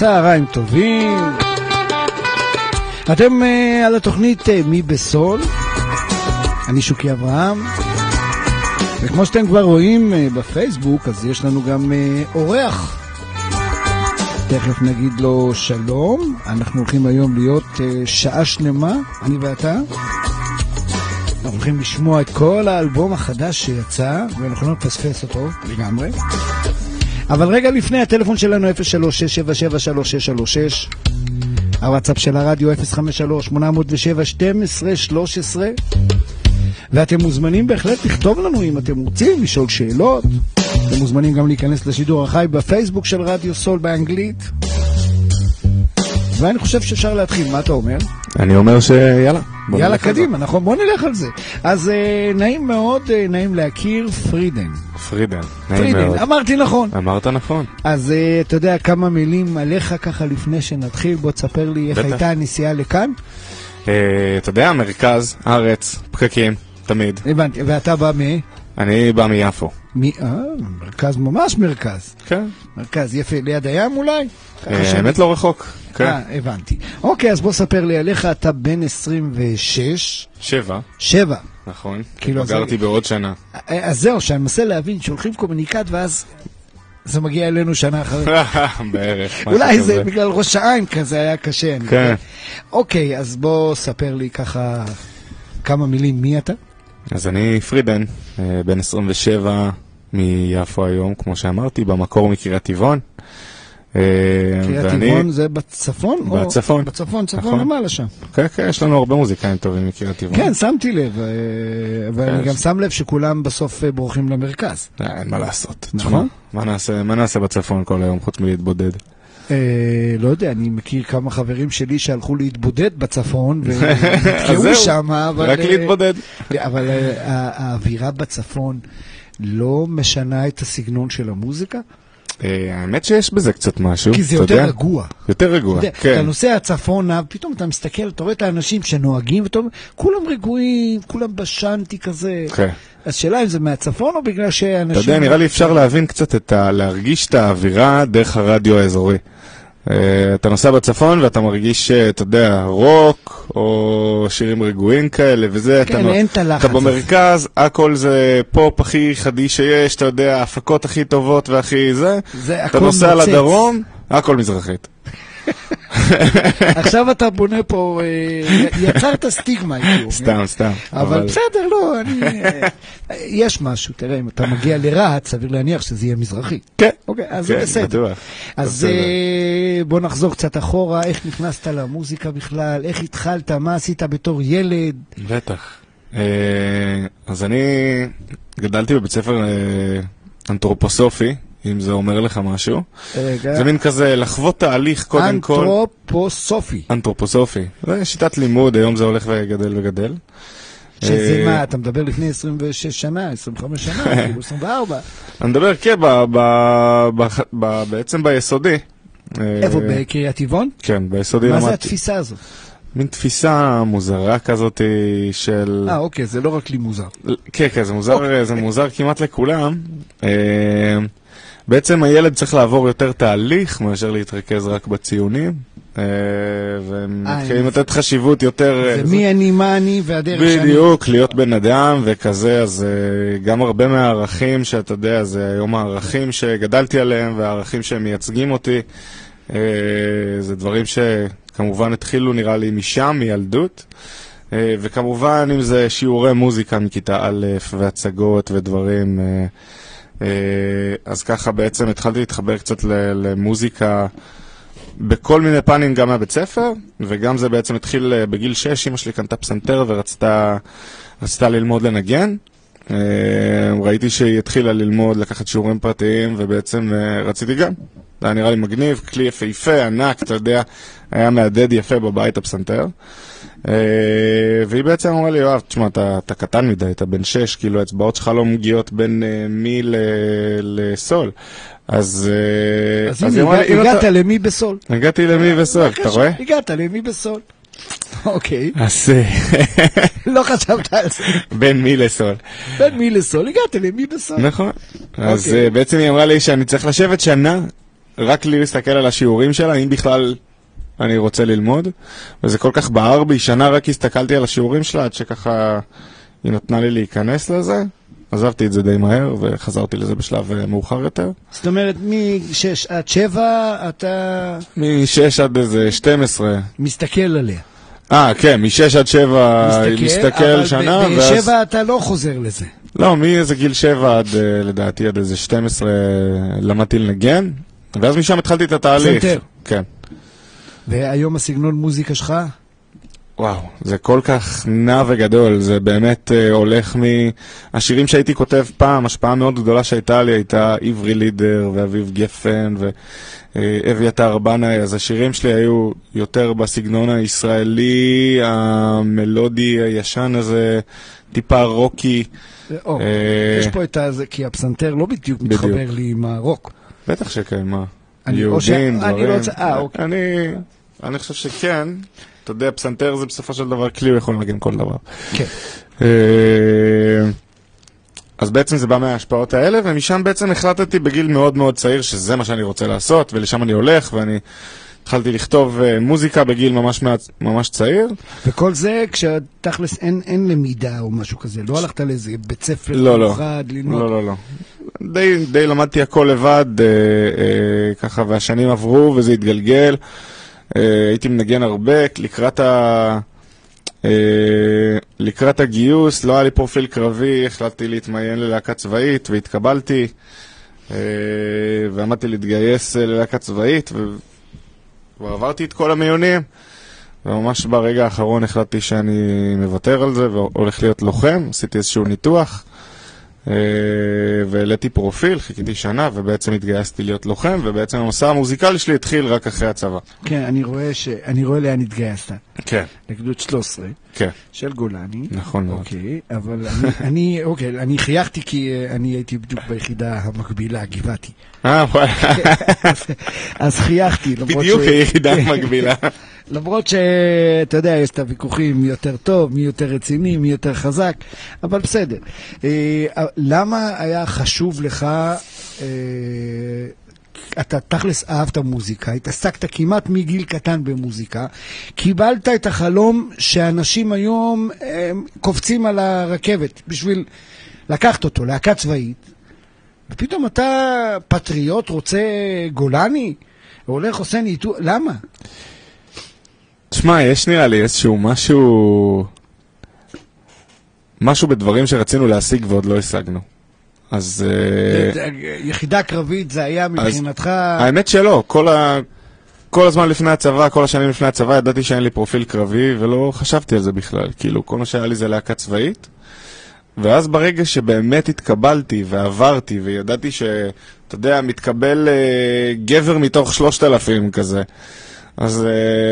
צהריים טובים. אתם על התוכנית מי בסול. אני שוקי אברהם. וכמו שאתם כבר רואים בפייסבוק, אז יש לנו גם אורח. תכף נגיד לו שלום. אנחנו הולכים היום להיות שעה שלמה, אני ואתה. אנחנו הולכים לשמוע את כל האלבום החדש שיצא, ואנחנו לא נפספס אותו לגמרי. אבל רגע לפני, הטלפון שלנו 03-677-3636, הוואטסאפ של הרדיו 053-807-1213, ואתם מוזמנים בהחלט לכתוב לנו אם אתם רוצים, לשאול שאלות. אתם מוזמנים גם להיכנס לשידור החי בפייסבוק של רדיו סול באנגלית. ואני חושב שאפשר להתחיל, מה אתה אומר? אני אומר שיאללה. יאללה, קדימה, נכון, בוא נלך על זה. אז נעים מאוד, נעים להכיר, פרידן. נעים מאוד. אמרתי נכון. אמרת נכון. אז אתה יודע כמה מילים עליך ככה לפני שנתחיל, בוא תספר לי איך הייתה הנסיעה לכאן. אתה יודע, מרכז, הארץ, פקקים, תמיד. הבנתי, ואתה בא אני בא מיפו. מרכז, ממש מרכז. כן. מרכז יפה, ליד הים אולי? האמת לא רחוק. הבנתי. אוקיי, אז בוא ספר לי עליך, אתה בן 26. 7. נכון. גרתי בעוד שנה. אז זהו, שאני מנסה להבין, שולחים קומוניקט ואז זה מגיע אלינו שנה אחרי. בערך. אולי זה בגלל ראש העין כזה היה קשה. כן. אוקיי, אז בוא ספר לי ככה כמה מילים, מי אתה? אז אני פרידן, בן 27 מיפו היום, כמו שאמרתי, במקור מקריית טבעון. קריית טבעון זה בצפון? בצפון. בצפון, צפון למעלה שם. כן, יש לנו הרבה מוזיקאים טובים מקריית טבעון. כן, שמתי לב, ואני גם שם לב שכולם בסוף בורחים למרכז. אין מה לעשות. נכון? מה נעשה בצפון כל היום חוץ מלהתבודד? לא יודע, אני מכיר כמה חברים שלי שהלכו להתבודד בצפון והתקעו שם, רק להתבודד. אבל האווירה בצפון לא משנה את הסגנון של המוזיקה? האמת שיש בזה קצת משהו. כי זה יותר רגוע. יותר רגוע, כן. אתה נוסע הצפונה, פתאום אתה מסתכל, אתה רואה את האנשים שנוהגים, כולם רגועים, כולם בשנטי כזה. כן. אז שאלה אם זה מהצפון או בגלל שאנשים... אתה יודע, נראה לי אפשר להבין קצת להרגיש את האווירה דרך הרדיו האזורי. אתה נוסע בצפון ואתה מרגיש, אתה יודע, רוק או שירים רגועים כאלה וזה. כן, אין את הלחץ. אתה במרכז, הכל זה פופ הכי חדי שיש, אתה יודע, ההפקות הכי טובות והכי זה. אתה נוסע לדרום, הכל מזרחית. עכשיו אתה בונה פה, יצרת סטיגמה. סתם. אבל בסדר, לא, יש משהו, תראה, אם אתה מגיע לרהט, סביר להניח שזה יהיה מזרחי. כן. אוקיי, אז זה בסדר. אז בוא נחזור קצת אחורה, איך נכנסת למוזיקה בכלל, איך התחלת, מה עשית בתור ילד? בטח. אז אני גדלתי בבית ספר אנתרופוסופי, אם זה אומר לך משהו. זה מין כזה לחוות תהליך קודם כל. אנתרופוסופי. זה שיטת לימוד, היום זה הולך וגדל. שזה מה, אתה מדבר לפני 26 שנה, 25 שנה, 24. אני מדבר, כן, בעצם ביסודי. איפה, בקריית טבעון? כן, ביסודי. מה זה התפיסה הזאת? מין תפיסה מוזרה כזאת של... אוקיי, זה לא רק לי מוזר. כן, זה מוזר כמעט לכולם. בעצם הילד צריך לעבור יותר תהליך מאשר להתרכז רק בציונים, ומתחילים לתת חשיבות יותר... זה מי אני, מה אני והדרך שאני... בדיוק, להיות בן אדם וכזה, אז גם הרבה מהערכים שאתה יודע, זה היום הערכים שגדלתי עליהם והערכים שהם מייצגים אותי, זה דברים שכמובן התחילו נראה לי משם, מילדות, וכמובן אם זה שיעורי מוזיקה מכיתה א' והצגות ודברים... אז ככה בעצם התחלתי להתחבר קצת למוזיקה בכל מיני פנים, גם מהבית ספר, וגם זה בעצם התחיל בגיל 6, אמא שלי קנתה פסנתר ורצתה ללמוד לנגן. ראיתי שהיא התחילה ללמוד, לקחת שיעורים פרטיים, ובעצם רציתי גם. זה היה נראה לי מגניב, כלי יפה, ענק, אתה יודע, היה מעדד יפה בבית הפסנתר. והיא בעצם אמרה לי, יואב, תשמע, אתה קטן מדי, אתה בן 6, כאילו האצבעות שלך לא מגיעות בין מי לסול. אז הנה, הגעת למי בסול. הגעתי למי בסול, אתה רואה? הגעת למי בסול. אוקיי. אז... לא חשבת על זה. בין מי לסול. בין מי לסול, הגעת למי בסול. נכון. אז בעצם היא אמרה לי שאני צריך לשבת שנה רק לי להסתכל על השיעורים שלה, אם בכלל אני רוצה ללמוד, וזה כל כך בער בי, שנה רק הסתכלתי על השיעורים שלה, עד שככה היא נתנה לי להיכנס לזה, עזבתי את זה די מהר, וחזרתי לזה בשלב מאוחר יותר. זאת אומרת, מ-6 עד 7 אתה... מ-6 עד איזה 12. מסתכל עליה. כן, מ-6 עד 7 מסתכל שנה, אבל ב-7 אתה לא חוזר לזה. לא, מאיזה גיל 7 עד, לדעתי, עד איזה 12 למדתי לנגן, ואז משם התחלתי את התהליך. סנטר. כן. והיום הסגנון מוזיקה שלך? וואו, זה כל כך נע וגדול, זה באמת הולך מהשירים שהייתי כותב פעם, השפעה מאוד גדולה שהייתה לי, הייתה עברי לידר ואביב גפן ואביתר בנאי, אז השירים שלי היו יותר בסגנון הישראלי, המלודי הישן הזה, טיפה רוקי. יש פה את זה, כי הפסנתר לא בדיוק מתחבר לי עם הרוק. בטח שכן, יהודים, דברים. אוקיי. אני חושב שכן. אתה יודע, פסנתר זה בסופו של דבר כלי, הוא יכול לנגן כל דבר. כן. אז בעצם זה בא מההשפעות האלה, ומשם בעצם החלטתי בגיל מאוד מאוד צעיר, שזה מה שאני רוצה לעשות, ולשם אני הולך, ואני התחלתי לכתוב מוזיקה בגיל ממש צעיר. וכל זה כשתכלס אין למידה או משהו כזה, לא הלכת לאיזה בית ספר מיוחד ללמוד? לא. די למדתי הכל לבד, ככה, והשנים עברו, וזה התגלגל. הייתי מנגן הרבה, לקראת הגיוס, לא היה לי פרופיל קרבי, החלטתי להתמיין ללהקה צבאית, והתקבלתי, ועמדתי להתגייס ללהקה צבאית, ועברתי את כל המיונים, וממש ברגע האחרון החלטתי שאני מוותר על זה, והולך להיות לוחם, עשיתי איזשהו ניתוח, והעליתי פרופיל, חיכיתי שנה, ובעצם התגייסתי להיות לוחם, ובעצם המסע המוזיקלי שלי התחיל רק אחרי הצבא. כן, אני רואה לאן התגייסת. כן. לגדוד 13. כן. של גולני. נכון מאוד. אוקיי, אבל אני חייכתי כי אני הייתי בדיוק ביחידה המקבילה, גבעתי. וואלה. אז חייכתי. בדיוק היחידה המקבילה. למרות שאתה יודע, יש את הוויכוחים מי יותר טוב, מי יותר רציני, מי יותר חזק, אבל בסדר. למה היה חשוב לך, אתה תכלס אהבת מוזיקה, התעסקת כמעט מגיל קטן במוזיקה, קיבלת את החלום שאנשים היום קופצים על הרכבת בשביל לקחת אותו, להקה צבאית, ופתאום אתה פטריוט, רוצה גולני, הולך עושה ניתוח, למה? תשמע, יש נראה לי איזשהו משהו בדברים שרצינו להשיג ועוד לא השגנו. אז... יחידה קרבית זה היה מבחינתך... האמת שלא, כל הזמן לפני הצבא, כל השנים לפני הצבא, ידעתי שאין לי פרופיל קרבי ולא חשבתי על זה בכלל. כאילו, כל מה שהיה לי זה להקה צבאית. ואז ברגע שבאמת התקבלתי ועברתי וידעתי שאתה יודע, מתקבל גבר מתוך 3,000 כזה. אז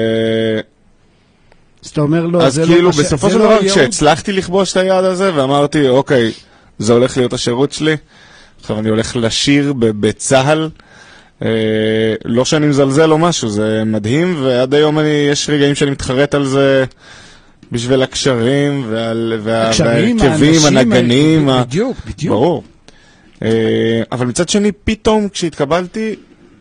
אתה אומר לא, אז כאילו בסופו של דבר כשהצלחתי לכבוש את היעד הזה ואמרתי אוקיי, זה הולך להיות השירות שלי, עכשיו אני הולך לשיר בצהל, לא שאני מזלזל או משהו, זה מדהים, ועד היום יש רגעים שאני מתחרט על זה בשביל הקשרים והרכבים, הנגנים, בדיוק. ברור. אבל מצד שני פתאום כשהתקבלתי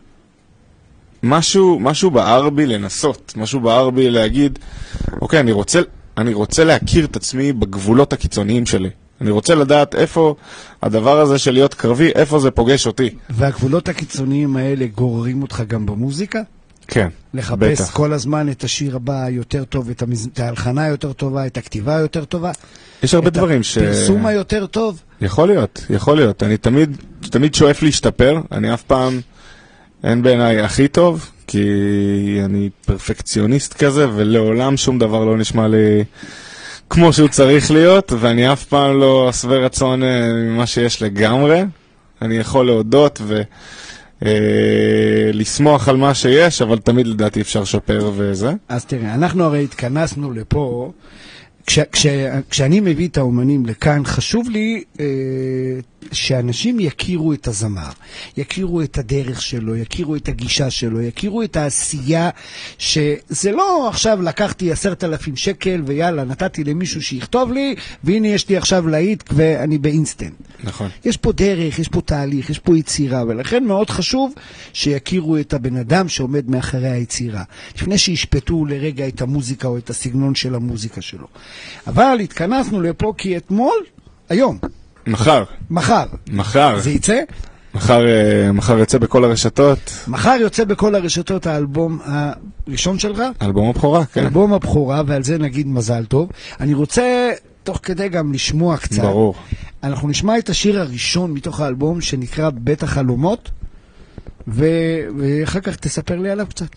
משהו בער בי לנסות, משהו בער בי להגיד, אוקיי, אני רוצה להכיר את עצמי בגבולות הקיצוניים שלי. אני רוצה לדעת איפה הדבר הזה של להיות קרבי, איפה זה פוגש אותי. והגבולות הקיצוניים האלה גוררים אותך גם במוזיקה? כן, לחפש בטח. כל הזמן את השיר הבא יותר טוב, את ההלחנה יותר טובה, את הכתיבה יותר טובה? יש הרבה דברים את הפרסום היותר טוב? יכול להיות. אני תמיד שואף להשתפר, אני אף פעם... אין בעיניי הכי טוב, כי אני פרפקציוניסט כזה, ולעולם שום דבר לא נשמע לי כמו שהוא צריך להיות, ואני אף פעם לא שבע רצון ממה שיש לגמרי. אני יכול להודות ולשמוח על מה שיש, אבל תמיד לדעתי אפשר לשפר וזה. אז תראה, אנחנו הרי התכנסנו לפה כשאני מביא את האומנים לכאן, חשוב לי שאנשים יכירו את הזמר, יכירו את הדרך שלו, יכירו את הגישה שלו, יכירו את העשייה, שזה לא עכשיו לקחתי 10,000 שקל ויאללה, נתתי למישהו שיכתוב לי, והנה יש לי עכשיו להיט ואני באינסטנט. נכון. יש פה דרך, יש פה תהליך, יש פה יצירה, ולכן מאוד חשוב שיכירו את הבן אדם שעומד מאחורי היצירה, לפני שישפטו לרגע את המוזיקה או את הסגנון של המוזיקה שלו. אבל התכנסנו לפה כי אתמול, היום. מחר. זה יצא? מחר יוצא בכל הרשתות. מחר יוצא בכל הרשתות האלבום הראשון שלך? אלבום הבכורה, כן. אלבום הבכורה, ועל זה נגיד מזל טוב. אני רוצה תוך כדי גם לשמוע קצת. ברור. אנחנו נשמע את השיר הראשון מתוך האלבום שנקרא בית החלומות, ואחר כך תספר לי עליו קצת.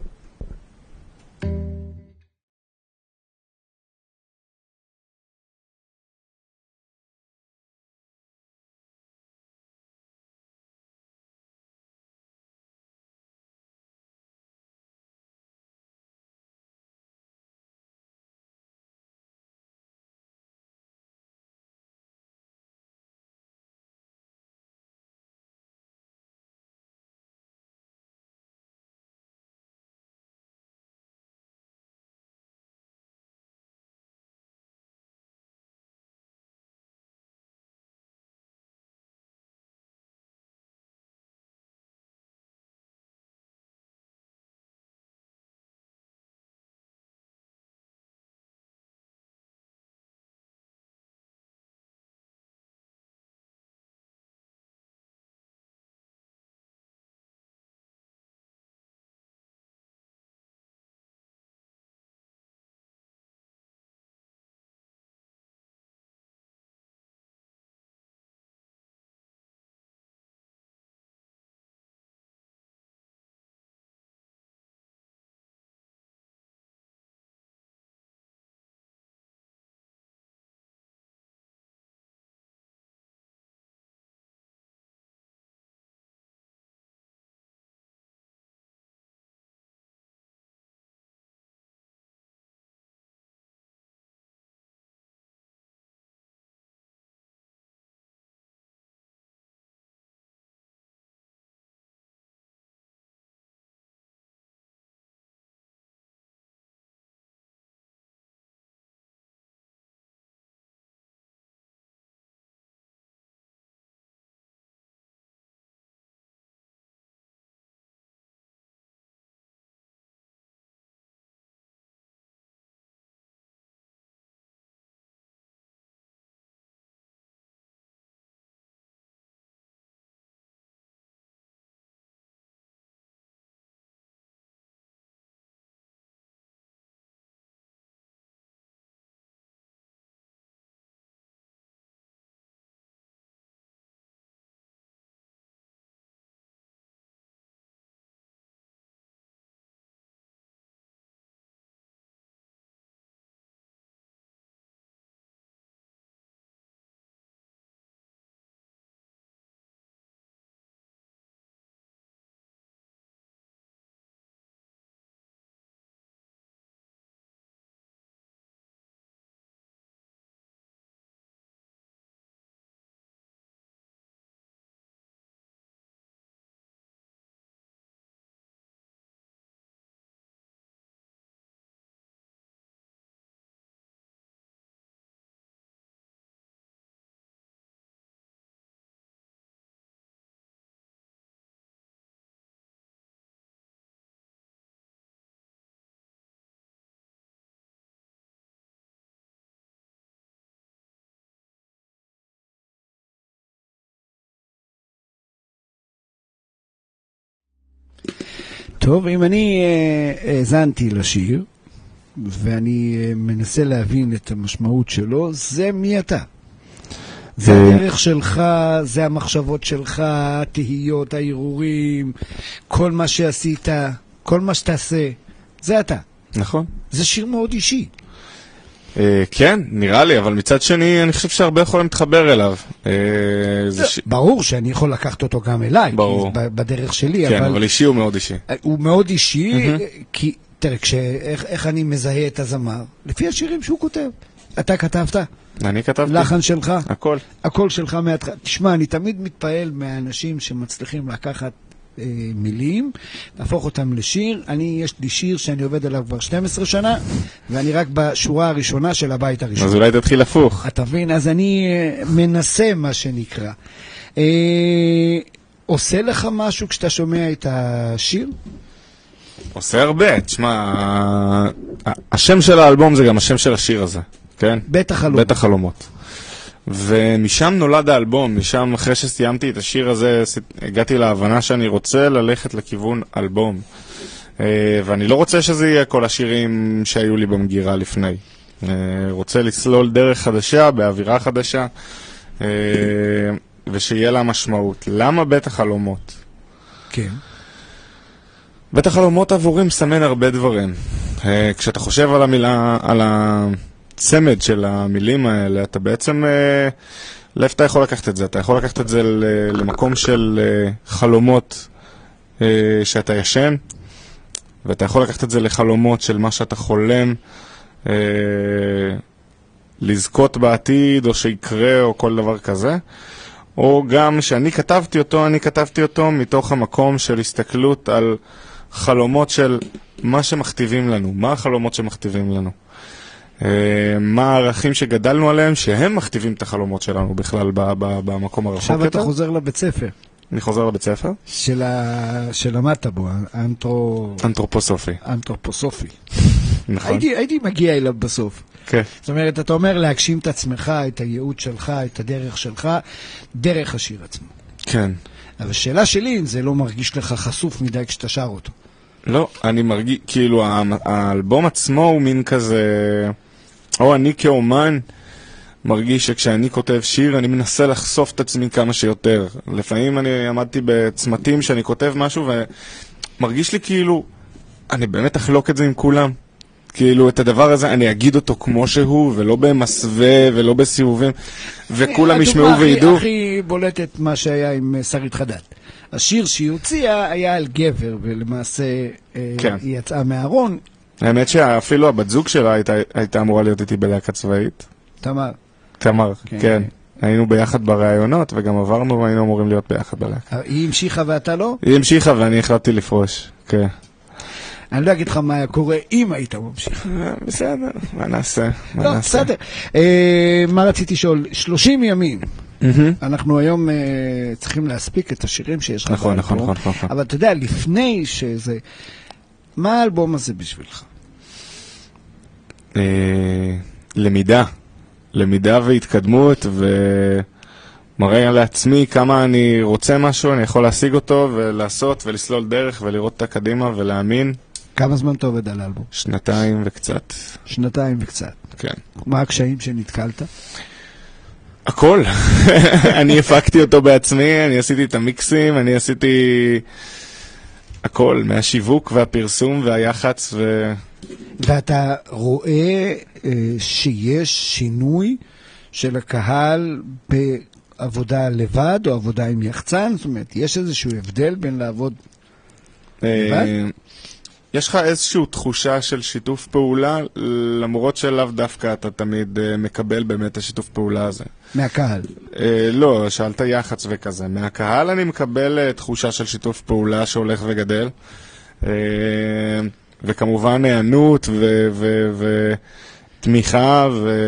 טוב, אם אני האזנתי לשיר, ואני מנסה להבין את המשמעות שלו, זה מי אתה? זה הדרך שלך, זה המחשבות שלך, התהיות, הערעורים, כל מה שעשית, כל מה שתעשה, זה אתה. נכון. זה שיר מאוד אישי. כן, נראה לי, אבל מצד שני, אני חושב שהרבה יכולים להתחבר אליו. ברור שאני יכול לקחת אותו גם אליי, בדרך שלי. כן, אבל אישי הוא מאוד אישי. הוא מאוד אישי, כי, תראה, איך אני מזהה את הזמר? לפי השירים שהוא כותב. אתה כתבת? אני כתבתי. לחן שלך? הכל. הכל שלך מהתחלה. תשמע, אני תמיד מתפעל מהאנשים שמצליחים לקחת מילים, להפוך אותם לשיר. יש לי שיר שאני עובד עליו כבר 12 שנה, ואני רק בשורה הראשונה של הבית הראשון. אז אולי תתחיל הפוך. אתה מבין? אז אני מנסה מה שנקרא. עושה לך משהו כשאתה שומע את השיר? עושה הרבה. תשמע, השם של האלבום זה גם השם של השיר הזה, כן? בית החלומות. בית החלומות. ומשם נולד האלבום, משם אחרי שסיימתי את השיר הזה, הגעתי להבנה שאני רוצה ללכת לכיוון אלבום. ואני לא רוצה שזה יהיה כל השירים שהיו לי במגירה לפני. רוצה לסלול דרך חדשה, באווירה חדשה, ושיהיה לה משמעות. למה בית החלומות? כן. בית החלומות עבורי מסמן הרבה דברים. כשאתה חושב על המילה, על הצמד של המילים האלה, אתה בעצם, לאיפה אתה יכול לקחת את זה? אתה יכול לקחת את זה למקום של חלומות שאתה ישן, ואתה יכול לקחת את זה לחלומות של מה שאתה חולם, לזכות בעתיד, או שיקרה, או כל דבר כזה. או גם שאני כתבתי אותו מתוך המקום של הסתכלות על חלומות של מה שמכתיבים לנו, מה החלומות שמכתיבים לנו. מה הערכים שגדלנו עליהם, שהם מכתיבים את החלומות שלנו בכלל במקום הרחוק יותר. עכשיו אתה חוזר לבית ספר. אני חוזר לבית ספר? שלמדת בו, אנתרופוסופי. אנתרופוסופי. נכון. הייתי מגיע אליו בסוף. כן. זאת אומרת, אתה אומר להגשים את עצמך, את הייעוד שלך, את הדרך שלך, דרך השיר עצמו. כן. אבל השאלה שלי, אם זה לא מרגיש לך חשוף מדי כשאתה שר אותו. לא, אני מרגיש, כאילו, האלבום עצמו הוא מין כזה, או אני כאומן מרגיש שכשאני כותב שיר, אני מנסה לחשוף את עצמי כמה שיותר. לפעמים אני עמדתי בצמתים שאני כותב משהו, ומרגיש לי כאילו, אני באמת אחלוק את זה עם כולם. כאילו, את הדבר הזה, אני אגיד אותו כמו שהוא, ולא במסווה, ולא בסיבובים, וכולם ישמעו וידעו. הדוגמה הכי בולטת מה שהיה עם שרית חדד. השיר שהיא הוציאה היה על גבר, ולמעשה כן. היא יצאה מהארון. האמת שאפילו הבת זוג שלה הייתה אמורה להיות איתי בלהקה צבאית. תמר, כן. היינו ביחד בראיונות, וגם עברנו והיינו אמורים להיות ביחד בלהקה. היא המשיכה ואתה לא? היא המשיכה ואני החלטתי לפרוש, כן. אני לא אגיד לך מה היה קורה אם היית ממשיך. בסדר, מה נעשה? לא, בסדר. מה רציתי לשאול? 30 ימים. אנחנו היום צריכים להספיק את השירים שיש לך. נכון. אבל אתה יודע, לפני שזה... מה האלבום הזה בשבילך? למידה והתקדמות, ומראה לעצמי כמה אני רוצה משהו, אני יכול להשיג אותו ולעשות ולסלול דרך ולראות את הקדימה ולהאמין. כמה זמן אתה עובד על האלבום? 2 וקצת. 2 וקצת. כן. מה הקשיים שנתקלת? הכל. אני הפקתי אותו בעצמי, אני עשיתי את המיקסים, אני עשיתי הכל, מהשיווק והפרסום והיחץ ואתה רואה שיש שינוי של הקהל בעבודה לבד או עבודה עם יחצן? זאת אומרת, יש איזשהו הבדל בין לעבוד לבד? יש לך איזושהי תחושה של שיתוף פעולה, למרות שלאו דווקא אתה תמיד מקבל באמת השיתוף פעולה הזה. מהקהל? לא, שאלת יחץ וכזה. מהקהל אני מקבל תחושה של שיתוף פעולה שהולך וגדל. וכמובן הענות ותמיכה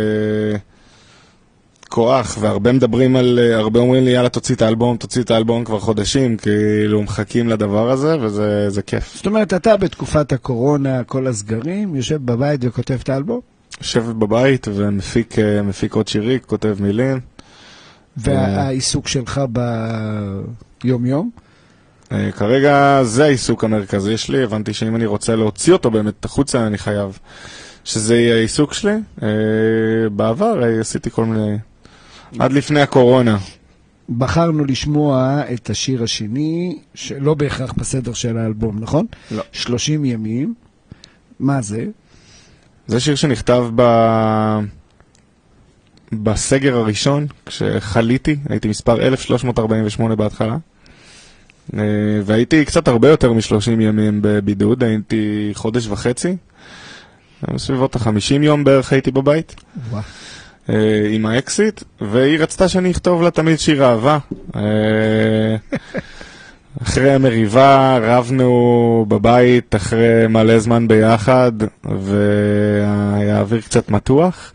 וכוח, והרבה מדברים על, הרבה אומרים לי, יאללה, תוציא את האלבום כבר חודשים, כאילו מחכים לדבר הזה, וזה כיף. זאת אומרת, אתה בתקופת הקורונה, כל הסגרים, יושב בבית וכותב את האלבום? יושב בבית ומפיק עוד שירי, כותב מילים. והעיסוק שלך ביום-יום? כרגע זה העיסוק המרכזי שלי, הבנתי שאם אני רוצה להוציא אותו באמת החוצה, אני חייב שזה יהיה העיסוק שלי. בעבר עשיתי כל מיני, עד לפני הקורונה. בחרנו לשמוע את השיר השני, שלא בהכרח בסדר של האלבום, נכון? לא. 30 ימים. מה זה? זה שיר שנכתב בסגר הראשון, כשחליתי, הייתי מספר 1348 בהתחלה. והייתי קצת הרבה יותר מ-30 ימים בבידוד, הייתי חודש וחצי. בסביבות 50 יום בערך הייתי בבית. עם האקסיט, והיא רצתה שאני אכתוב לה תמיד שיר אהבה. אחרי המריבה רבנו בבית אחרי מלא זמן ביחד, והיה אוויר קצת מתוח.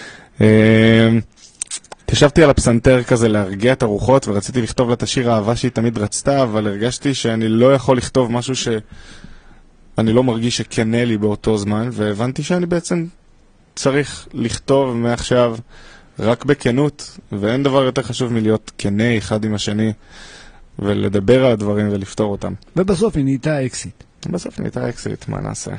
התיישבתי על הפסנתר כזה להרגיע את הרוחות, ורציתי לכתוב לה את השיר האהבה שהיא תמיד רצתה, אבל הרגשתי שאני לא יכול לכתוב משהו שאני לא מרגיש שכנה לי באותו זמן, והבנתי שאני בעצם צריך לכתוב מעכשיו רק בכנות, ואין דבר יותר חשוב מלהיות כנה אחד עם השני, ולדבר על הדברים ולפתור אותם. ובסוף היא נהייתה אקסיט. בסוף היא נהייתה אקסיט, מה נעשה?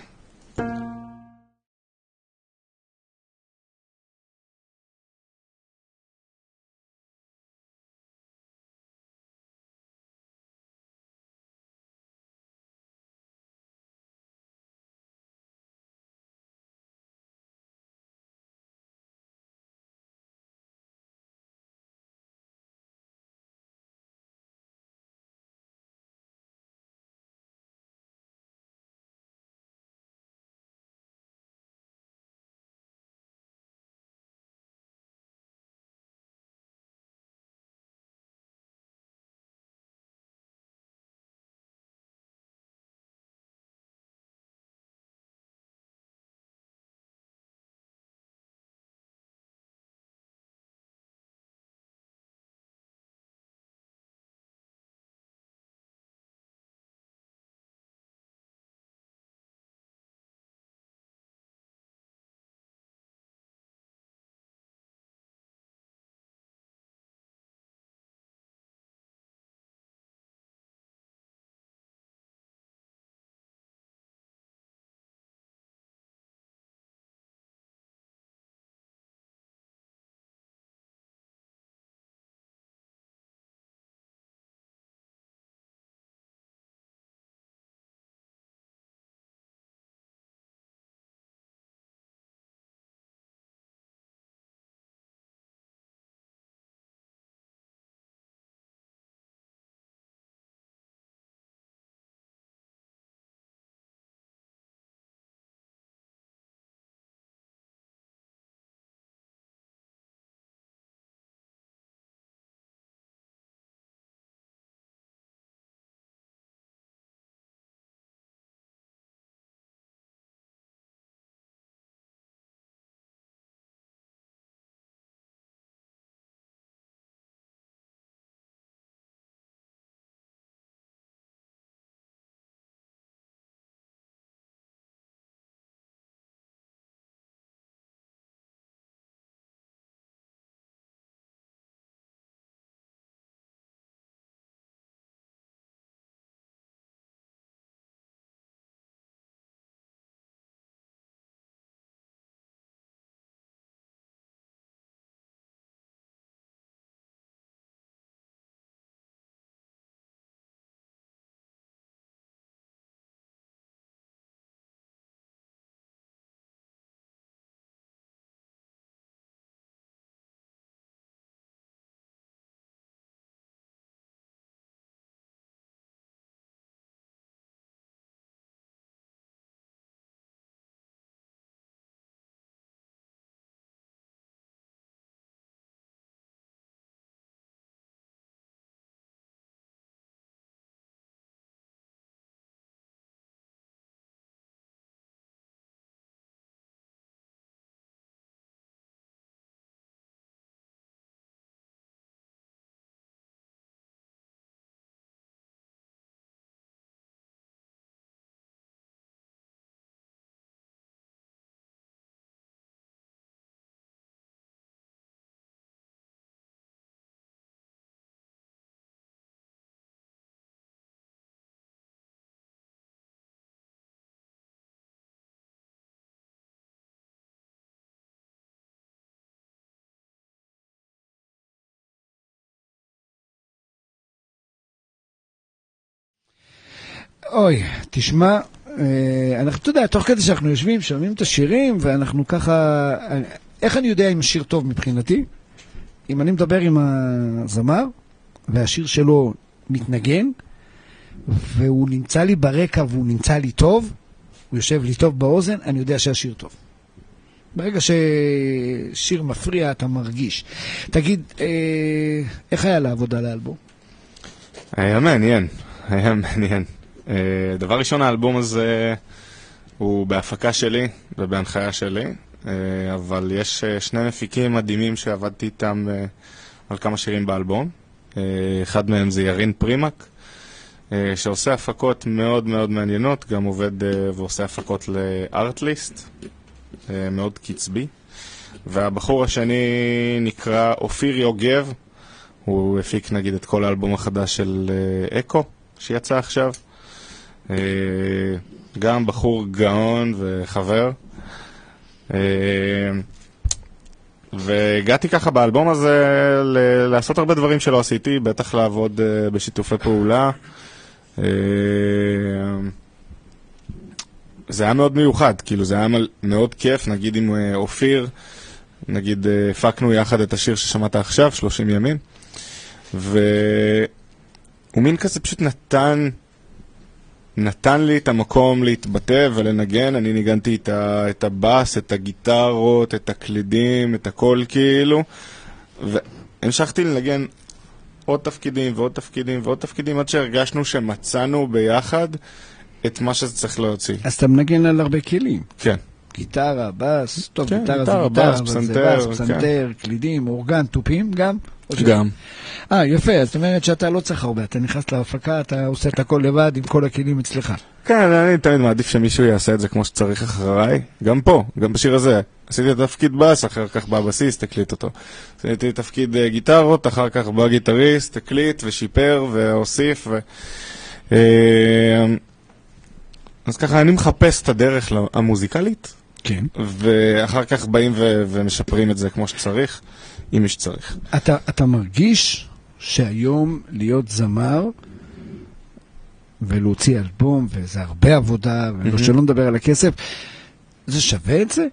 אוי, תשמע, אנחנו, אתה יודע, תוך כדי שאנחנו יושבים, שומעים את השירים, ואנחנו ככה, איך אני יודע אם השיר טוב מבחינתי? אם אני מדבר עם הזמר, והשיר שלו מתנגן, והוא נמצא לי ברקע והוא נמצא לי טוב, הוא יושב לי טוב באוזן, אני יודע שהשיר טוב. ברגע ששיר מפריע, אתה מרגיש. תגיד, איך היה לעבודה על האלבום? היה מעניין, היה מעניין. דבר ראשון, האלבום הזה הוא בהפקה שלי ובהנחיה שלי, אבל יש שני מפיקים מדהימים שעבדתי איתם על כמה שירים באלבום. אחד מהם זה ירין פרימק, שעושה הפקות מאוד מאוד מעניינות, גם עובד ועושה הפקות לארטליסט, מאוד קצבי. והבחור השני נקרא אופיר יוגב, הוא הפיק נגיד את כל האלבום החדש של אקו שיצא עכשיו. גם בחור גאון וחבר. והגעתי ככה באלבום הזה לעשות הרבה דברים שלא עשיתי, בטח לעבוד בשיתופי פעולה. זה היה מאוד מיוחד, כאילו זה היה מאוד כיף, נגיד עם אופיר, נגיד הפקנו יחד את השיר ששמעת עכשיו, 30 ימים, והוא מין כזה פשוט נתן לי את המקום להתבטא ולנגן. אני ניגנתי את הבאס, את הגיטרות, את הקלידים, את הכל כאילו, והמשכתי לנגן עוד תפקידים ועוד תפקידים ועוד תפקידים, עד שהרגשנו שמצאנו ביחד את מה שזה צריך להוציא. אז אתה מנגן על הרבה כלים. כן. גיטרה, בס, טוב, כן, גיטרה זה גיטרה, גיטרה, בס, אבל פסנתר, זה בס, פסנתר, כן. קלידים, אורגן, טופים גם? גם. יפה, זאת אומרת שאתה לא צריך הרבה, אתה נכנס להפקה, אתה עושה את הכל לבד עם כל הכלים אצלך. כן, אני תמיד מעדיף שמישהו יעשה את זה כמו שצריך אחריי. גם פה, גם בשיר הזה. עשיתי את תפקיד בס, אחר כך בא בסיסט, תקליט אותו. עשיתי את תפקיד גיטרות, אחר כך בא גיטריסט, תקליט ושיפר והוסיף. אז ככה אני מחפש את הדרך המוזיקלית. כן. ואחר כך באים ומשפרים את זה כמו שצריך, אם יש צריך. אתה מרגיש שהיום להיות זמר ולהוציא אלבום, וזה הרבה עבודה, שלא מדבר על הכסף, זה שווה את זה?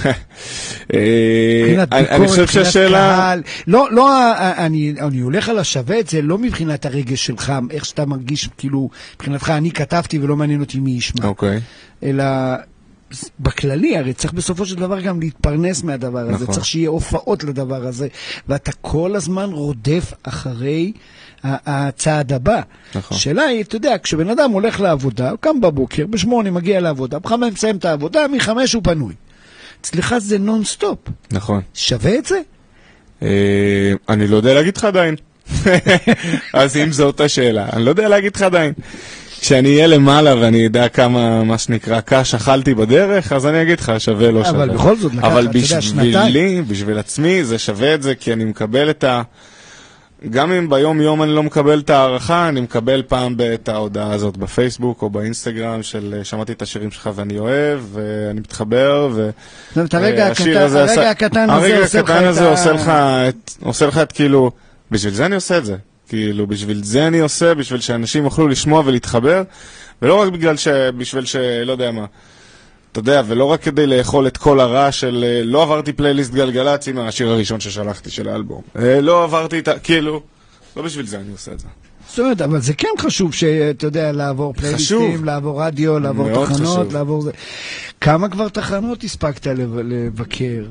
אני חושב שהשאלה... לא, אני הולך על השווה את זה, לא מבחינת הרגש שלך, איך שאתה מרגיש, כאילו, מבחינתך אני כתבתי ולא מעניין אותי מי ישמע. אוקיי. אלא... בכללי, הרי צריך בסופו של דבר גם להתפרנס מהדבר הזה, נכון. צריך שיהיה הופעות לדבר הזה, ואתה כל הזמן רודף אחרי הצעד הבא. נכון. שאלה היא, אתה יודע, כשבן אדם הולך לעבודה, הוא קם בבוקר, ב8 מגיע לעבודה, ב5 מסיים את העבודה, מ5 הוא פנוי. אצלך זה נון-סטופ. נכון. שווה את זה? אני לא יודע להגיד לך עדיין. אז אם זאת השאלה, אני לא יודע להגיד לך עדיין. כשאני אהיה למעלה ואני אדע כמה, מה שנקרא, קש אכלתי בדרך, אז אני אגיד לך, שווה לא שווה. אבל בכל זאת, לקחת, אבל אתה יודע, שנתיים. אבל בשבילי, בשביל עצמי, זה שווה את זה, כי אני מקבל את גם אם ביום יום אני לא מקבל את הערכה, אני מקבל פעם את ההודעה הזאת בפייסבוק או באינסטגרם של שמעתי את השירים שלך ואני אוהב, ואני מתחבר, הרגע הקטן הזה עושה לך את כאילו, בשביל זה אני עושה את זה. כאילו, בשביל זה אני עושה, בשביל שאנשים יוכלו לשמוע ולהתחבר, ולא רק בשביל לא יודע מה, אתה יודע, ולא רק כדי לאכול את כל הרע של, לא עברתי פלייליסט גלגלצ עם השיר הראשון ששלחתי של האלבום. לא עברתי את, כאילו, לא בשביל זה אני עושה את זה. זאת אומרת, אבל זה כן חשוב שאתה יודע, לעבור פלייליסטים, לעבור רדיו, לעבור תחנות, לעבור זה. כמה כבר תחנות הספקת לבקר?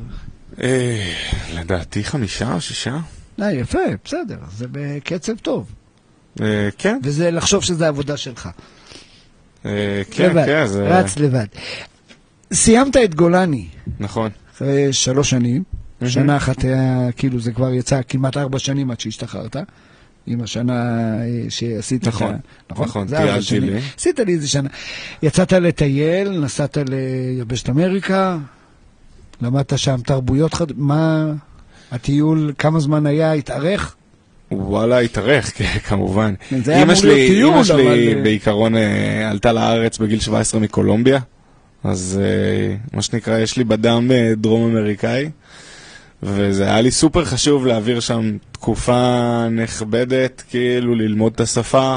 לדעתי 5 או 6. יפה, בסדר, זה בקצב טוב. כן. וזה לחשוב שזה העבודה שלך. כן, כן. רץ לבד. סיימת את גולני. נכון. אחרי 3 שנים. שנה אחת היה, כאילו זה כבר יצא כמעט 4 שנים עד שהשתחררת. עם השנה שעשית. נכון, נכון, טיילתי לי. עשית לי איזה שנה. יצאת לטייל, נסעת ליבשת אמריקה, למדת שם תרבויות מה... הטיול, כמה זמן היה, התארך? וואלה, התארך, כמובן. זה היה אמור להיות טיול, אמא שלי בעיקרון עלתה לארץ בגיל 17 מקולומביה, אז מה שנקרא, יש לי בדם דרום אמריקאי, וזה היה לי סופר חשוב להעביר שם תקופה נכבדת, כאילו ללמוד את השפה,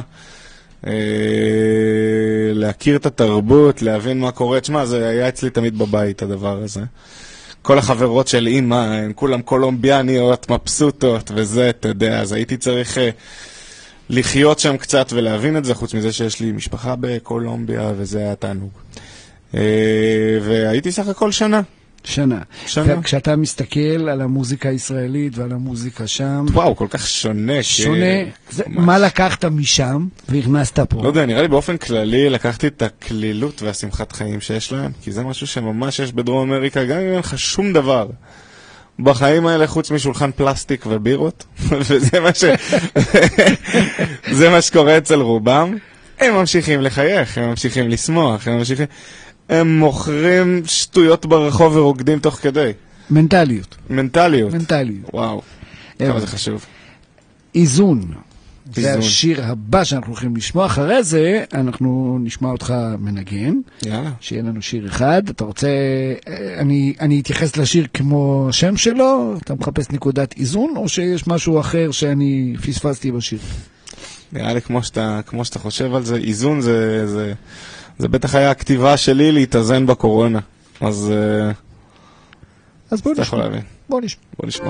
להכיר את התרבות, להבין מה קורה. תשמע, זה היה אצלי תמיד בבית, הדבר הזה. כל החברות של אמא, הן כולם קולומביאניות, מבסוטות וזה, אתה יודע, אז הייתי צריך לחיות שם קצת ולהבין את זה, חוץ מזה שיש לי משפחה בקולומביה, וזה היה תענוג. והייתי סך הכל שנה. שנה. וכשאתה מסתכל על המוזיקה הישראלית ועל המוזיקה שם... וואו, כל כך שונה. שונה. מה לקחת משם והכנסת פה? לא יודע, נראה לי באופן כללי לקחתי את הכלילות והשמחת חיים שיש להם, כי זה משהו שממש יש בדרום אמריקה, גם אם אין לך שום דבר. בחיים האלה חוץ משולחן פלסטיק ובירות, וזה מה שקורה אצל רובם. הם ממשיכים לחייך, הם ממשיכים לשמוח, הם מוכרים שטויות ברחוב ורוקדים תוך כדי. מנטליות. וואו, כמה זה חשוב. איזון. זה השיר הבא שאנחנו הולכים לשמוע. אחרי זה אנחנו נשמע אותך מנגן. יאללה. שיהיה לנו שיר אחד. אתה רוצה... אני אתייחס לשיר כמו השם שלו? אתה מחפש נקודת איזון? או שיש משהו אחר שאני פספסתי בשיר? נראה לי כמו שאתה חושב על זה. איזון זה בטח היה הכתיבה שלי להתאזן בקורונה. אז בוא נשמע. בוא נשמע.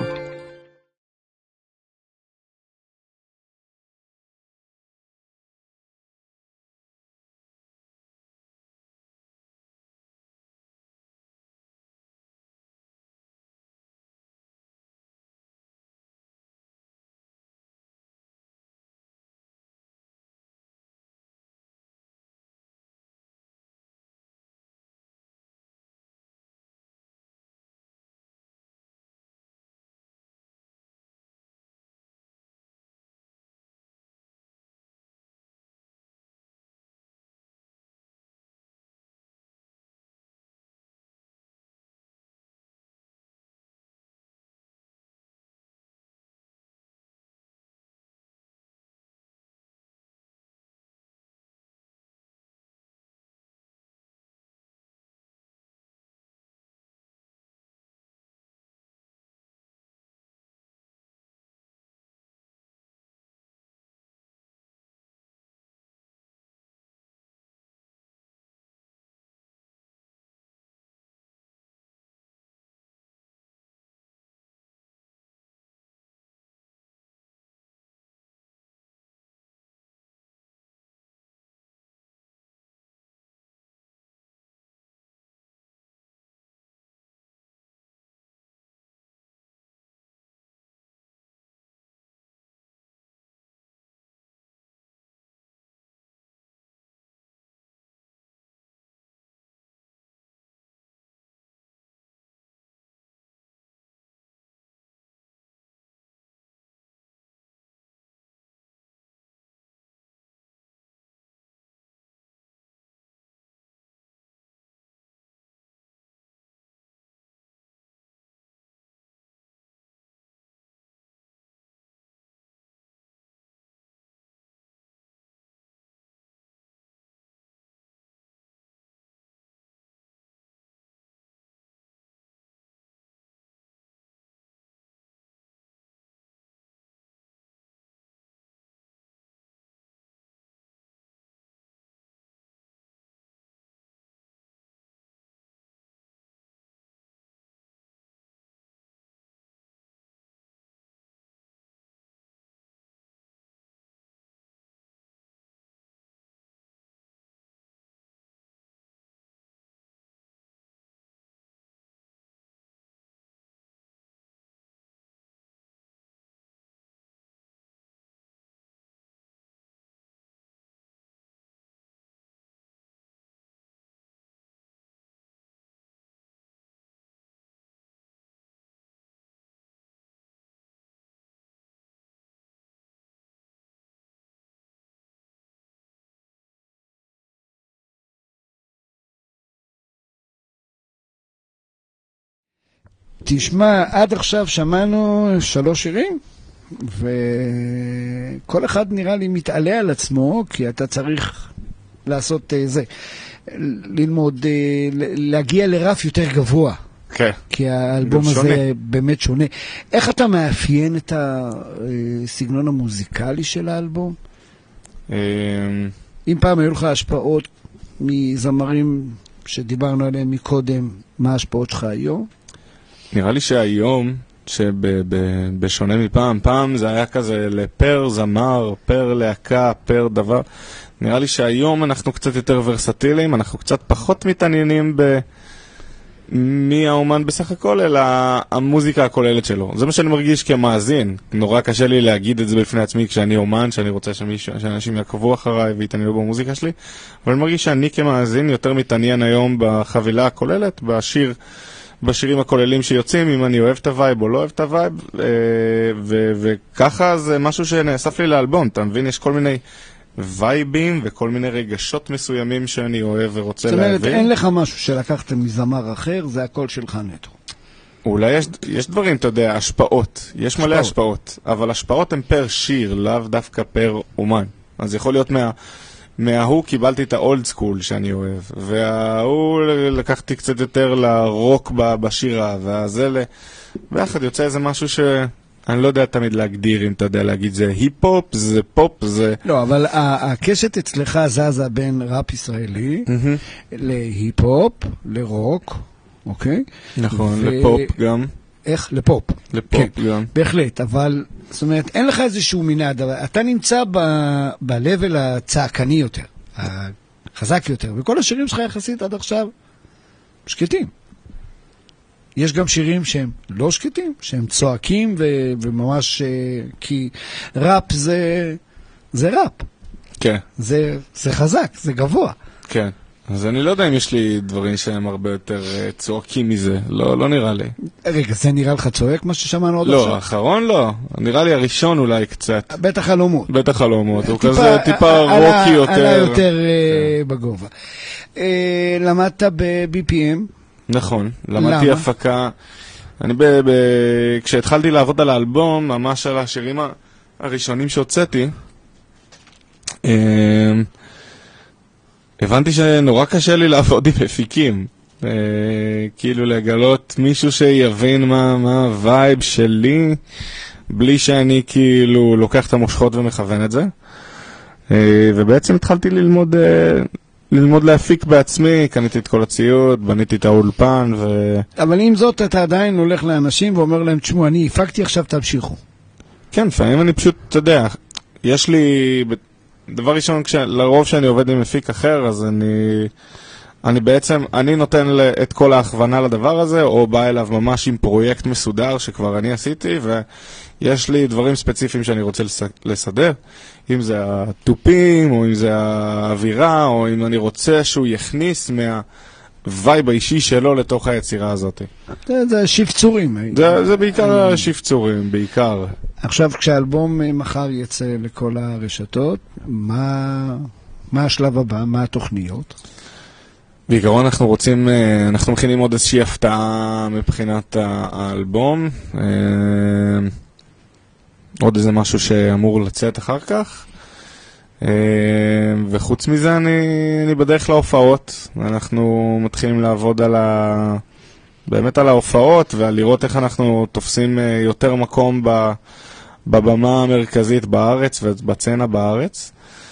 תשמע, עד עכשיו שמענו 3 שירים, וכל אחד נראה לי מתעלה על עצמו, כי אתה צריך לעשות זה, ללמוד, להגיע לרף יותר גבוה. כן. כי האלבום הזה באמת שונה. איך אתה מאפיין את הסגנון המוזיקלי של האלבום? אם פעם היו לך השפעות מזמרים שדיברנו עליהם מקודם, מה ההשפעות שלך היום? נראה לי שהיום, שבשונה מפעם, פעם זה היה כזה לפר זמר, פר להקה, פר דבר. נראה לי שהיום אנחנו קצת יותר ורסטיליים, אנחנו קצת פחות מתעניינים מי האומן בסך הכל, אלא המוזיקה הכוללת שלו. זה מה שאני מרגיש כמאזין. נורא קשה לי להגיד את זה בפני עצמי כשאני אומן, שאני רוצה שאנשים יעקבו אחריי ויתעניינו במוזיקה שלי, אבל אני מרגיש שאני כמאזין יותר מתעניין היום בחבילה הכוללת, בשירים הכוללים שיוצאים, אם אני אוהב את הווייב או לא אוהב את הווייב, וככה זה משהו שנאסף לי לאלבום, אתה מבין? יש כל מיני וייבים וכל מיני רגשות מסוימים שאני אוהב ורוצה להבין. זאת אומרת, אין לך משהו שלקחתם מזמר אחר, זה הכל שלך נטו. אולי יש דברים, אתה יודע, השפעות. יש מלא השפעות, אבל השפעות הן פר שיר, לאו דווקא פר אומן. אז יכול להיות מההוא קיבלתי את האולד סקול שאני אוהב, וההוא לקחתי קצת יותר לרוק בשירה, ביחד יוצא איזה משהו אני לא יודע תמיד להגדיר, אם אתה יודע להגיד זה היפ-הופ, זה פופ, זה... לא, אבל הקשת אצלך זזה בין ראפ ישראלי להיפ-הופ, לרוק, אוקיי? נכון, לפופ גם. איך? לפופ. לפופ גם. בהחלט, אבל, זאת אומרת, אין לך איזשהו מנעד, אתה נמצא ב-level הצעקני יותר, החזק יותר, וכל השירים שלך יחסית עד עכשיו שקטים. יש גם שירים שהם לא שקטים, שהם צועקים וממש, כי ראפ זה ראפ. כן. זה חזק, זה גבוה. כן. אז אני לא יודע אם יש לי דברים שהם הרבה יותר צועקים מזה. לא נראה לי. רגע, זה נראה לך צועק מה ששמענו עוד עכשיו? לא, האחרון לא. נראה לי הראשון אולי קצת. בטח חלומות. בטח חלומות. הוא כזה טיפה רוקי יותר. עלה יותר בגובה. למדת ב-BPM? נכון, למדתי הפקה. כשהתחלתי לעבוד על האלבום, ממש על השירים הראשונים שהוצאתי, הבנתי שנורא קשה לי לעבוד עם מפיקים. כאילו לגלות מישהו שיבין מה הווייב שלי, בלי שאני כאילו לוקח את המושכות ומכוון את זה. ובעצם התחלתי ללמוד להפיק בעצמי, קניתי את כל הציוד, בניתי את האולפן אבל עם זאת אתה עדיין הולך לאנשים ואומר להם, תשמעו, אני הפקתי עכשיו, תמשיכו. כן, לפעמים אני פשוט, אתה יודע, יש לי, דבר ראשון, לרוב שאני עובד עם מפיק אחר, אז אני בעצם, אני נותן את כל ההכוונה לדבר הזה, או בא אליו ממש עם פרויקט מסודר שכבר אני עשיתי, ויש לי דברים ספציפיים שאני רוצה לסדר, אם זה הטופים, או אם זה האווירה, או אם אני רוצה שהוא יכניס מהווייב האישי שלו לתוך היצירה הזאת. זה שפצורים. זה בעיקר שפצורים, בעיקר. עכשיו, כשהאלבום מחר יצא לכל הרשתות, מה השלב הבא? מה התוכניות? בעיקרון אנחנו מכינים עוד איזושהי הפתעה מבחינת האלבום, עוד איזה משהו שאמור לצאת אחר כך, וחוץ מזה אני בדרך להופעות, אנחנו מתחילים לעבוד באמת על ההופעות, ועל לראות איך אנחנו תופסים יותר מקום בבמה המרכזית בארץ ובצנה בארץ.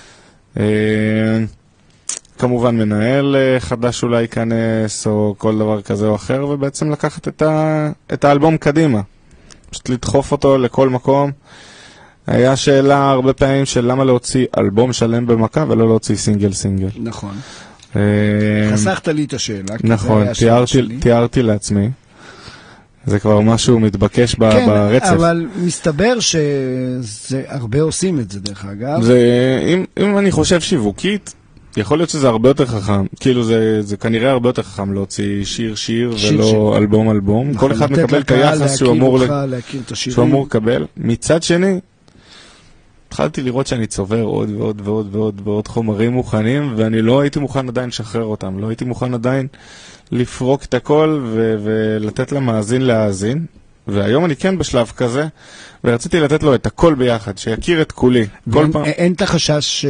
כמובן מנהל חדש אולי ייכנס או כל דבר כזה או אחר, ובעצם לקחת את האלבום קדימה, פשוט לדחוף אותו לכל מקום. היה שאלה הרבה פעמים של למה להוציא אלבום שלם במכה ולא להוציא סינגל. נכון. חסכת לי את השאלה. נכון, תיארתי לעצמי. זה כבר משהו מתבקש ברצף. כן, אבל מסתבר שזה הרבה עושים את זה דרך אגב. אם אני חושב שיווקית, יכול להיות שזה הרבה יותר חכם, כאילו זה כנראה הרבה יותר חכם להוציא שיר ולא אלבום. כל אחד מקבל את היחס שהוא אמור לקבל. מצד שני, התחלתי לראות שאני צובר עוד ועוד ועוד ועוד ועוד חומרים מוכנים, ואני לא הייתי מוכן עדיין לשחרר אותם, לא הייתי מוכן עדיין לפרוק את הכל ולתת למאזין להאזין, והיום אני כן בשלב כזה, ורציתי לתת לו את הכל ביחד, שיכיר את כולי. אין את החשש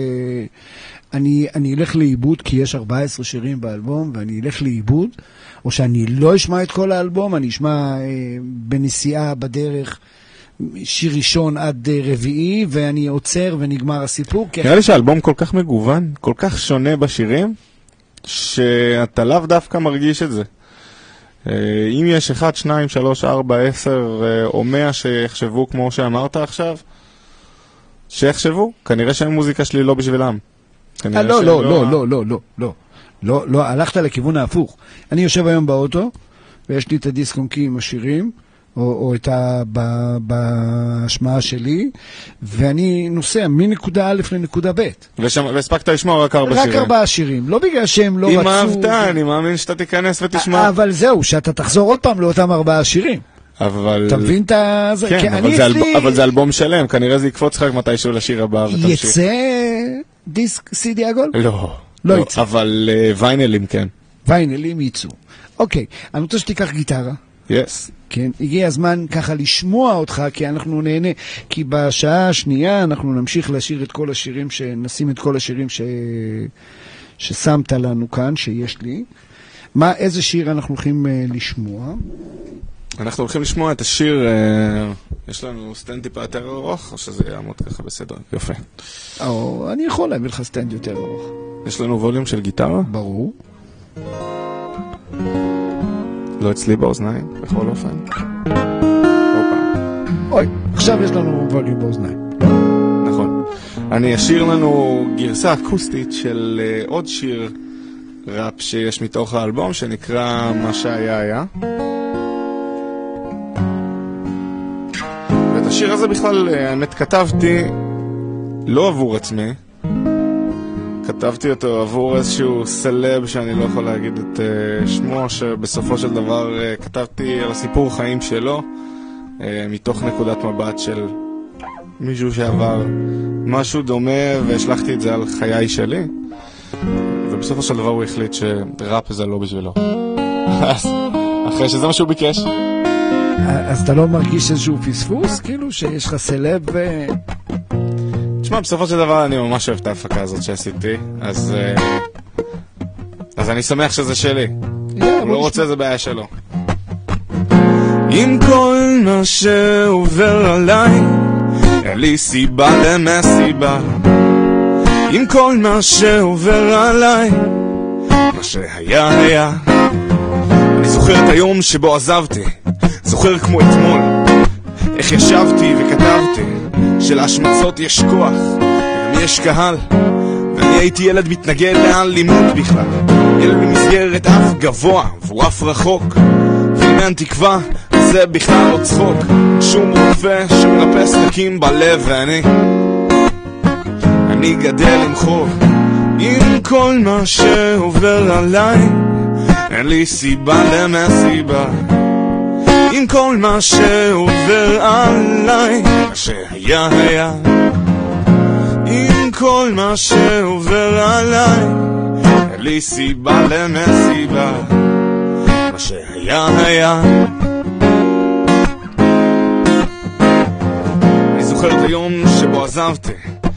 אני אלך לאיבוד, כי יש 14 שירים באלבום, ואני אלך לאיבוד, או שאני לא אשמע את כל האלבום, אני אשמע בנסיעה בדרך שיר ראשון עד רביעי, ואני עוצר ונגמר הסיפור. נראה לי שהאלבום כל כך מגוון, כל כך שונה בשירים, שאתה לאו דווקא מרגיש את זה. אם יש 1, 2, 3, 4, 10 או 100 שיחשבו כמו שאמרת עכשיו, שיחשבו, כנראה שהמוזיקה שלי לא בשבילם. לא, הלכת לכיוון ההפוך. אני יושב היום באוטו, ויש לי את הדיסק און קי עם השירים, או את בהשמעה שלי, ואני נוסע מנקודה א' לנקודה ב'. והספקת לשמוע רק 4 שירים. רק 4 שירים, לא בגלל שהם לא רצו. אם אהבת, אני מאמין שאתה תיכנס ותשמע. אבל זהו, שאתה תחזור עוד פעם לאותם 4 שירים. אבל... אתה מבין את זה? כן, אבל זה אלבום שלם, כנראה זה יקפוץ לך מתישהו לשיר הבא ותמשיך. יצא דיסק CD עגול? לא יצא. אבל ויינלים כן. ויינלים יצאו. אוקיי, אני רוצה שתיקח גיטרה. Yes. כן, הגיע הזמן ככה לשמוע אותך, כי אנחנו נהנה, כי בשעה השנייה אנחנו נמשיך לשיר את כל השירים, נשים את כל השירים ששמת לנו כאן, שיש לי. איזה שיר אנחנו הולכים לשמוע? אנחנו הולכים לשמוע את השיר, יש לנו סטנד טיפה יותר ארוך, או שזה יעמוד ככה בסדר? יופי. אני יכול להביא לך סטנד יותר ארוך. יש לנו ווליום של גיטרה? ברור. לא אצלי באוזניים, בכל אופן. אוי, עכשיו יש לנו ווליום באוזניים. נכון. אני אשיר לנו גרסה אקוסטית של עוד שיר ראפ שיש מתוך האלבום, שנקרא מה שהיה היה. ואת השיר הזה בכלל, האמת, כתבתי לא עבור עצמי, כתבתי אותו עבור איזשהו סלב שאני לא יכול להגיד את שמו, שבסופו של דבר כתבתי על הסיפור חיים שלו, מתוך נקודת מבט של מישהו שעבר משהו דומה, והשלחתי את זה על חיי שלי, ובסופו של דבר הוא החליט שראפ זה לא בשבילו. אחרי שזה מה שהוא ביקש. אז אתה לא מרגיש איזשהו פספוס? כאילו שיש לך סלב תשמע, בסופו של דבר אני ממש אוהב את ההפקה הזאת שעשיתי, אז אני שמח שזה שלי. הוא לא רוצה, זה בעיה שלו. עם כל מה שעובר עליי, אין לי סיבה למסיבה. עם כל מה שעובר עליי, מה שהיה היה. אני זוכר את היום שבו עזבתי, זוכר כמו אתמול, איך ישבתי וכתבתי שלהשמצות יש כוח וגם יש קהל, ואני הייתי ילד מתנגד לאלימות בכלל, ילד במסגרת אף גבוה והוא אף רחוק, ואם אין תקווה זה בכלל לא צחוק, שום רופא שמרפא סדקים בלב, ואני גדל עם חוב. עם כל מה שעובר עליי, אין לי סיבה למסיבה. עם כל מה שעובר עליי, מה שהיה היה. עם כל מה שעובר עליי, אין לי סיבה למסיבה. מה שהיה היה. אני זוכר את היום שבו עזבתי,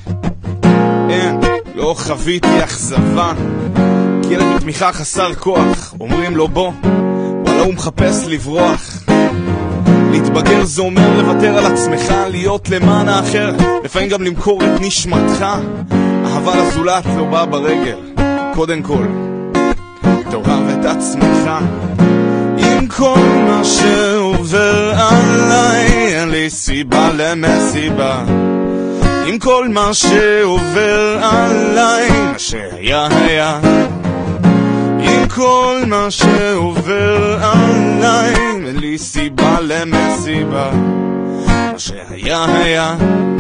לא חוויתי אכזבה, כי ילד בתמיכה חסר כוח, אומרים לו בוא, וואלה הוא מחפש לברוח. להתבגר זה אומר לוותר על עצמך, להיות למען האחר, לפעמים גם למכור את נשמתך. אהבה לזולת לא באה ברגל, קודם כל תאהב את עצמך. עם כל מה שעובר עליי, אין לי סיבה למסיבה. עם כל מה שעובר עליי, מה שהיה היה. עם כל מה שעובר עליי, אין לי סיבה למסיבה. מה שהיה היה.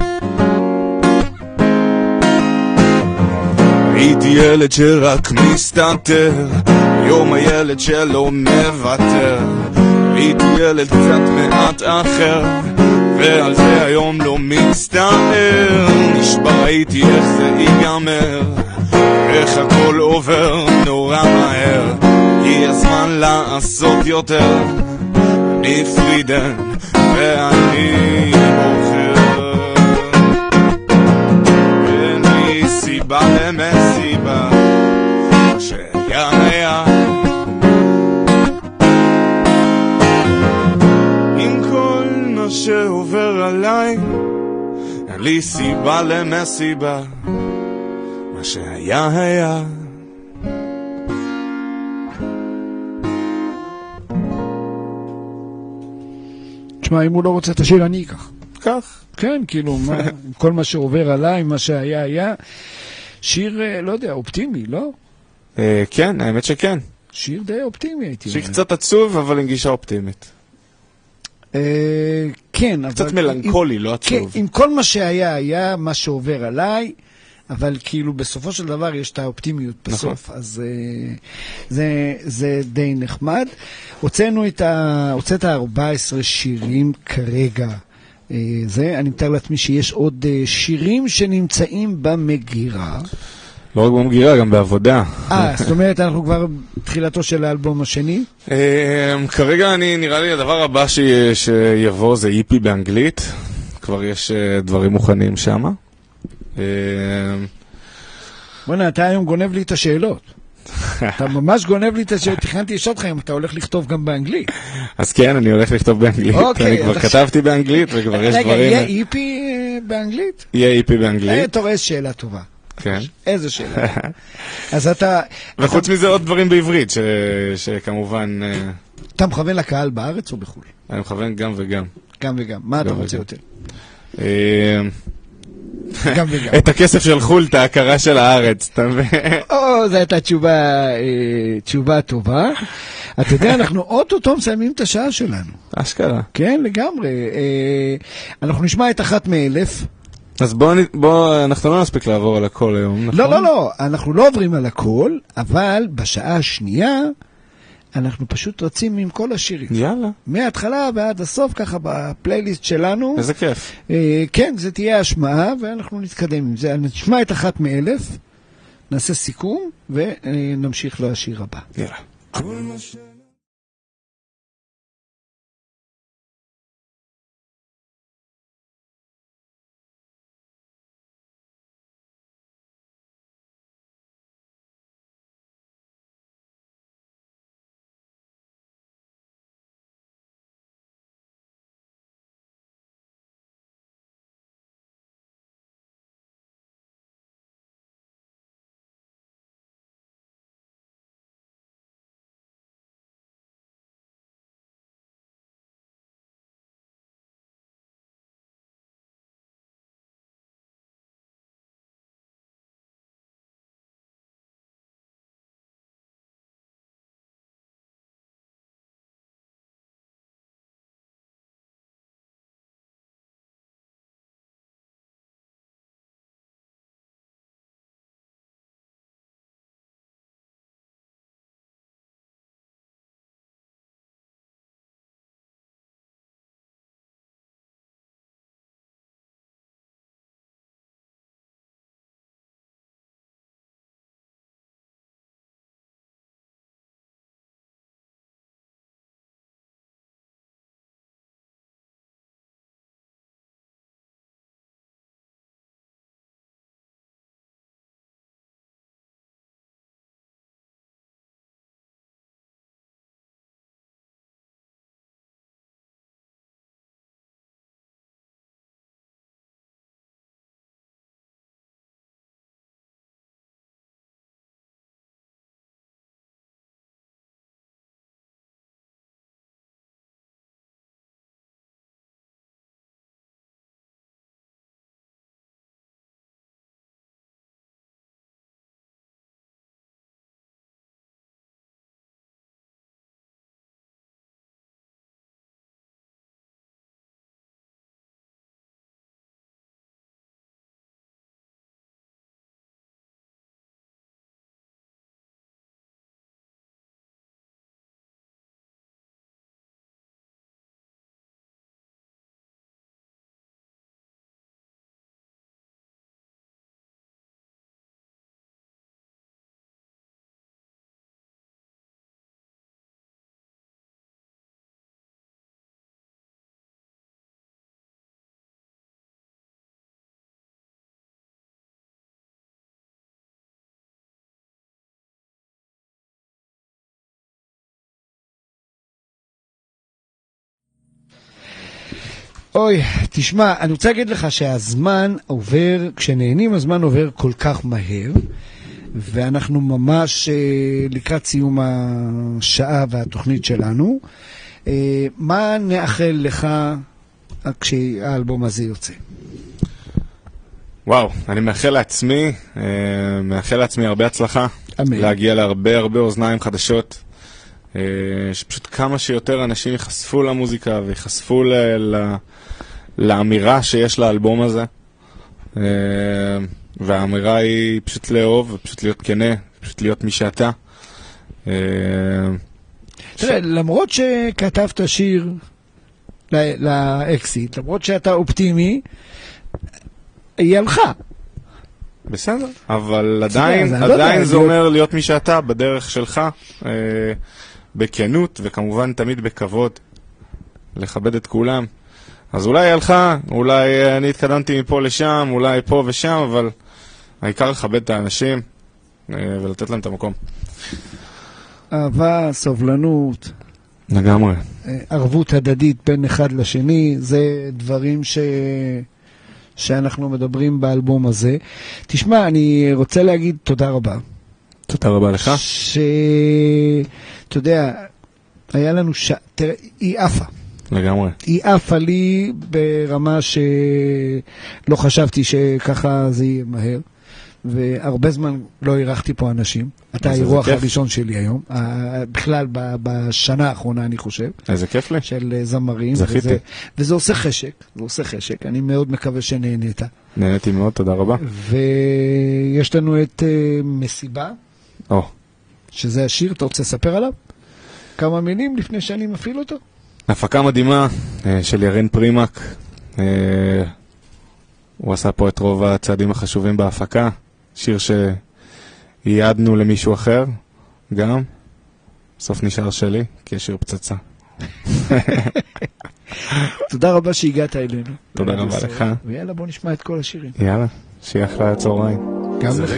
הייתי ילד שרק מסתתר, היום הילד שלא מוותר. הייתי ילד קצת מעט אחר, ועל זה היום לא מצטער. נשבר הייתי איך זה ייגמר, איך הכל עובר נורא מהר. הגיע הזמן לעשות יותר, אני פרידן ואני בוחר. אין לי סיבה למסיבה, מה שהיה היה. שעובר עליי, אין לי סיבה למסיבה, מה שהיה היה. תשמע, אם הוא לא רוצה את השיר, אני אקח. כך. כן, כאילו, כל מה שעובר עליי, מה שהיה, היה. שיר, לא יודע, אופטימי, לא? כן, האמת שכן. שיר די אופטימי, הייתי אומר. שיר קצת עצוב, אבל עם גישה אופטימית. כן, אבל... קצת מלנכולי, לא עצוב. כן, עם כל מה שהיה, היה מה שעובר עליי, אבל כאילו בסופו של דבר יש את האופטימיות בסוף, אז זה די נחמד. הוצאת 14 שירים כרגע. אני מתאר לעצמי שיש עוד שירים שנמצאים במגירה. לא רק במגירה, גם בעבודה. זאת אומרת, אנחנו כבר בתחילתו של האלבום השני? כרגע נראה לי הדבר הבא שיבוא זה איפי באנגלית. כבר יש דברים מוכנים שם. בוא'נה, אתה היום גונב לי את השאלות. אתה ממש גונב לי את השאלות. תכננתי לשאול אותך אם אתה הולך לכתוב גם באנגלית. אז כן, אני הולך לכתוב באנגלית. אני כבר כתבתי באנגלית וכבר יש דברים... רגע, יהיה איפי באנגלית? יהיה איפי באנגלית. טוב, איזו שאלה טובה. כן. איזה שאלה. אז אתה... וחוץ מזה עוד דברים בעברית, שכמובן... אתה מכוון לקהל בארץ או בחו"ל? אני מכוון גם וגם. גם וגם. מה אתה רוצה יותר? גם וגם. את הכסף של חו"ל, את ההכרה של הארץ. זו הייתה תשובה טובה. אתה יודע, אנחנו אוטוטו מסיימים את השעה שלנו. אשכרה. כן, לגמרי. אנחנו נשמע את אחת מאלף. אז בוא, אנחנו לא נספיק לעבור על הכל היום, נכון? לא, אנחנו לא עוברים על הכל, אבל בשעה השנייה אנחנו פשוט רצים עם כל השירים. יאללה. מההתחלה ועד הסוף, ככה בפלייליסט שלנו. איזה כיף. כן, זה תהיה השמעה, ואנחנו נתקדם עם זה. נשמע את אחת מאלף, נעשה סיכום, ונמשיך לשיר הבא. יאללה. אוי, תשמע, אני רוצה להגיד לך שהזמן עובר, כשנהנים הזמן עובר כל כך מהר, ואנחנו ממש לקראת סיום השעה והתוכנית שלנו, מה נאחל לך כשהאלבום הזה יוצא? וואו, אני מאחל לעצמי הרבה הצלחה. אמן. להגיע להרבה הרבה אוזניים חדשות. שפשוט כמה שיותר אנשים יחשפו למוזיקה ויחשפו לאמירה שיש לאלבום הזה. והאמירה היא פשוט לאהוב, ופשוט להיות כנה, פשוט להיות מי שאתה. תראה, למרות שכתבת שיר לאקסיט, למרות שאתה אופטימי, היא הלכה. בסדר, אבל עדיין זה אומר להיות מי שאתה בדרך שלך, בכנות, וכמובן תמיד בכבוד, לכבד את כולם. אז אולי היא הלכה, אולי אני התקדמתי מפה לשם, אולי פה ושם, אבל העיקר לכבד את האנשים ולתת להם את המקום. אהבה, סובלנות. לגמרי. ערבות הדדית בין אחד לשני, זה דברים שאנחנו מדברים באלבום הזה. תשמע, אני רוצה להגיד תודה רבה. תודה רבה לך. אתה יודע, היה לנו תראה, היא עפה. לגמרי. היא עפה לי ברמה שלא חשבתי שככה זה יהיה מהר. והרבה זמן לא אירחתי פה אנשים. אתה האירוח הראשון שלי היום. בכלל בשנה האחרונה אני חושב. איזה כיף לי. של זמרים. זכיתי. וזה עושה חשק. זה עושה חשק. אני מאוד מקווה שנהנית. נהניתי מאוד, תודה רבה. ויש לנו את מסיבה. שזה השיר, אתה רוצה לספר עליו? כמה מילים לפני שאני מפעיל אותו? הפקה מדהימה של ירין פרימק. הוא עשה פה את רוב הצעדים החשובים בהפקה. שיר שייעדנו למישהו אחר, גם. סוף נשאר שלי, כי יש שיר פצצה. תודה רבה שהגעת אלינו. תודה רבה לך. ויאללה, בוא נשמע את כל השירים. יאללה, שיהיה אחלה צהריים. גם לך.